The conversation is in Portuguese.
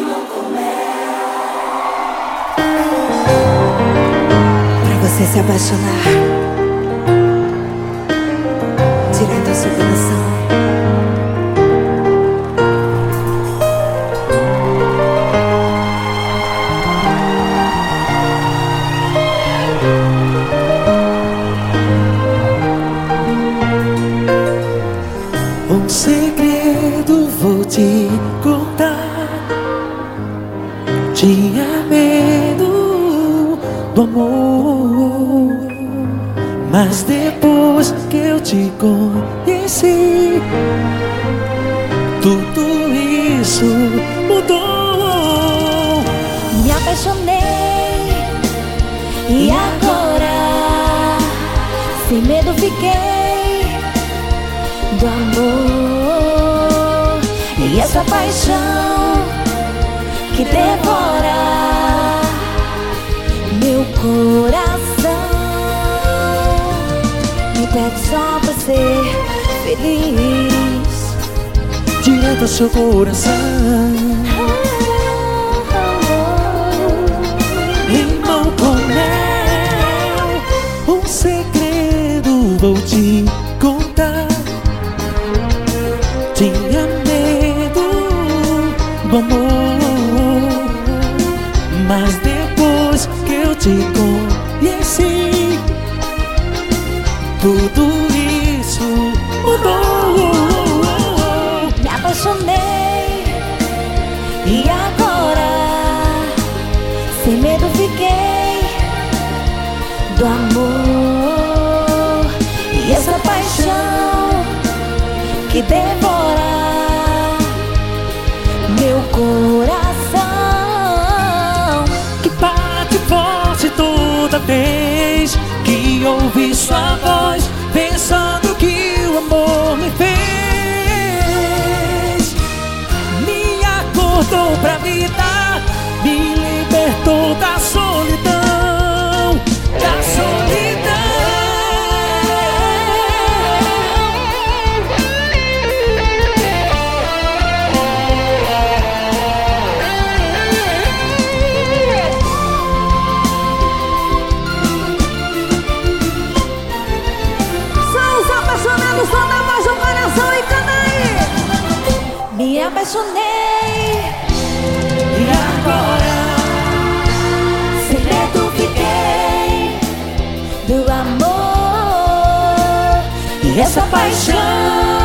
Pra você se apaixonar direto ao seu coração. Um segredo vou te contar. Tinha medo do amor, mas depois que eu te conheci, tudo isso mudou. Me apaixonei e agora sem medo fiquei do amor. E essa paixão que devora meu coração me pede só pra ser feliz. Direto ao seu coração. Rimão com mel, um segredo vou te contar. Tinha medo do amor, mas depois que eu te conheci, tudo isso mudou. Me apaixonei e agora sem medo fiquei do amor. E essa paixão que devora meu coração, Que bate forte toda vez que ouvi sua voz, pensando que o amor me fez. Me acordou pra vida, me libertou da solidão, da solidão. Som da voz do coração e canta aí. me apaixonei E agora sem medo fiquei do amor. E essa paixão